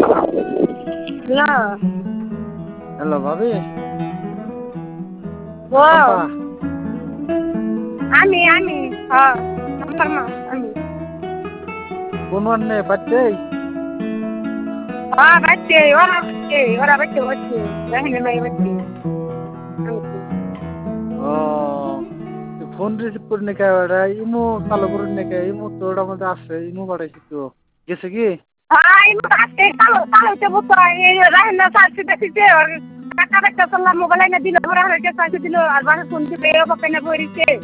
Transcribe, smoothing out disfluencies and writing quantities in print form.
Hello hello ভাবি। বল। শম্পা। আমি হ্যাঁ নাম্বার মা আমি কোন ওয়ানে বাচ্চে? হ্যাঁ বাচ্চে ওরা বাচ্চে বাচ্চে রাহিনের মাই বাচ্চে ও ফোন রিসিভ করে নাকি ওরা ইমো চালু করে নাকি ইমো তো ওটার মধ্যে আছে ইমো বাড়াইছি তো গেছে কি? হ্যাঁ এই আজকে কালো কালো হচ্ছে বুঝছো এই রাহিনা সার্চি দেখেছে আর টাকা টাকা চললাম মোবাইল এনে দিল ওরা হয়ে গেছে দিল আর বাসা ফোন দিবে ও বাপে না বইরিছে